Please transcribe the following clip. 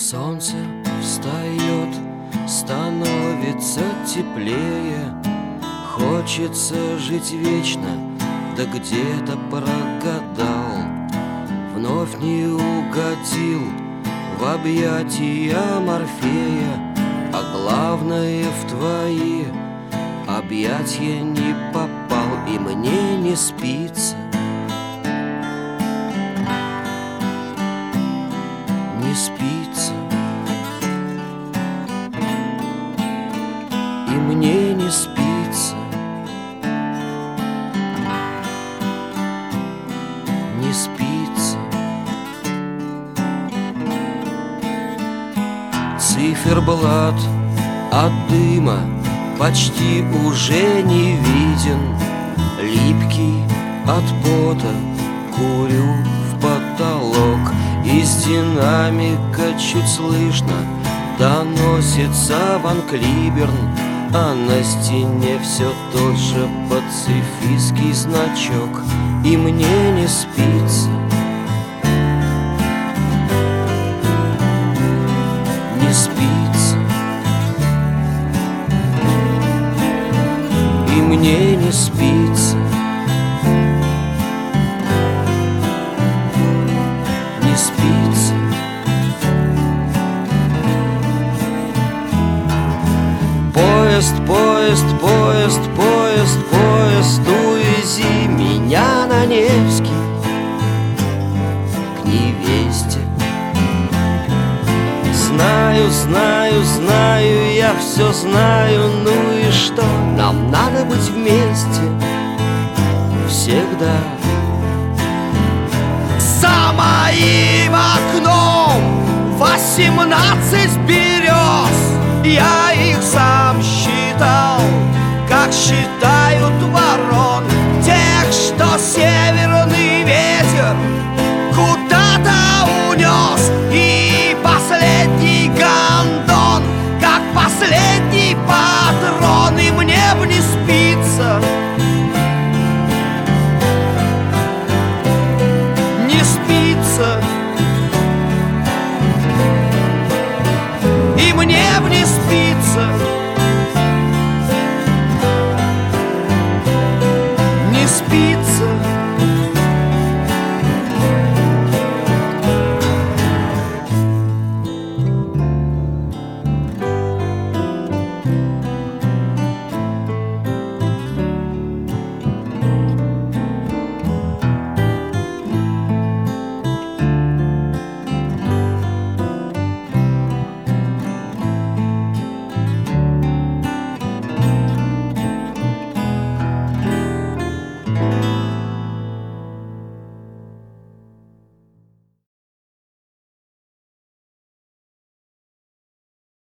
Солнце встает, становится теплее. Хочется жить вечно, да где-то прогадал. Вновь не угодил в объятия Морфея, а главное, в твои объятия не попал, и мне не спится. Не спится, и мне не спится. Не спится. Циферблат от дыма почти уже не виден. Липкий от пота курю в потолок. Из динамика чуть слышно доносится Ван Клиберн, а на стене все тот же пацифистский значок, и мне не спится. Не спится. И мне не спится. Не спится. Поезд, поезд, поезд, поезд, поезд, увези меня на Невский к невесте. Знаю, знаю, знаю, я все знаю, ну и что? Нам надо быть вместе всегда. За моим окном 18 берез, я их сам считал, как считаю